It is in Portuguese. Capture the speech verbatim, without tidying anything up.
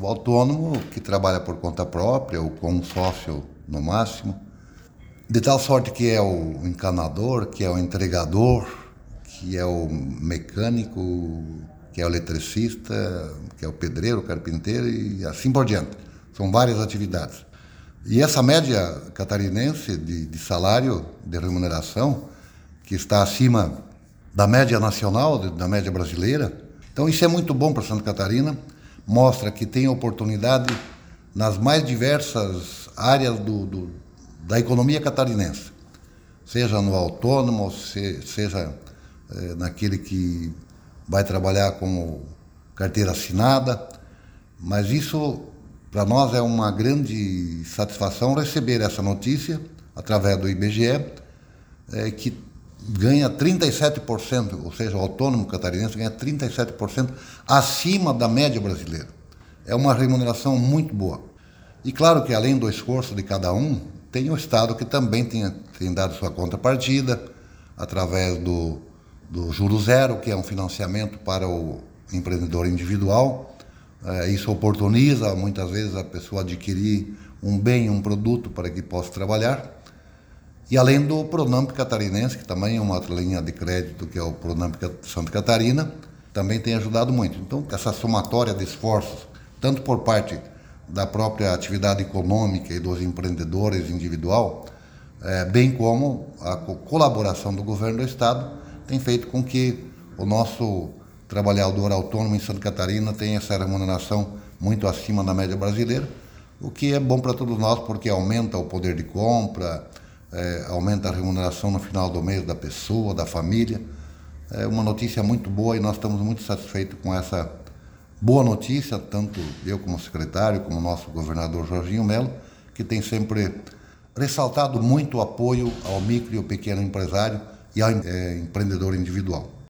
O autônomo que trabalha por conta própria ou com um sócio no máximo, de tal sorte que é o encanador, que é o entregador, que é o mecânico, que é o eletricista, que é o pedreiro, o carpinteiro e assim por diante. São várias atividades. E essa média catarinense de, de salário, de remuneração, que está acima da média nacional, da média brasileira, então isso é muito bom para Santa Catarina, mostra que tem oportunidade nas mais diversas áreas do, do, da economia catarinense, seja no autônomo, se, seja é, naquele que vai trabalhar com carteira assinada, mas isso para nós é uma grande satisfação receber essa notícia através do I B G E, é, que ganha trinta e sete por cento, ou seja, o autônomo catarinense ganha trinta e sete por cento acima da média brasileira. É uma remuneração muito boa. E claro que além do esforço de cada um, tem o Estado que também tem, tem dado sua contrapartida através do, do Juro Zero, que é um financiamento para o empreendedor individual. É, isso oportuniza muitas vezes a pessoa adquirir um bem, um produto para que possa trabalhar. E além do Pronamp catarinense, que também é uma outra linha de crédito, que é o Pronamp Santa Catarina, também tem ajudado muito. Então, essa somatória de esforços, tanto por parte da própria atividade econômica e dos empreendedores individual, é, bem como a colaboração do governo do Estado, tem feito com que o nosso trabalhador autônomo em Santa Catarina tenha essa remuneração muito acima da média brasileira, o que é bom para todos nós, porque aumenta o poder de compra, É, aumenta a remuneração no final do mês da pessoa, da família. É uma notícia muito boa e nós estamos muito satisfeitos com essa boa notícia, tanto eu como secretário, como o nosso governador Jorginho Melo, que tem sempre ressaltado muito o apoio ao micro e ao pequeno empresário e ao é, empreendedor individual.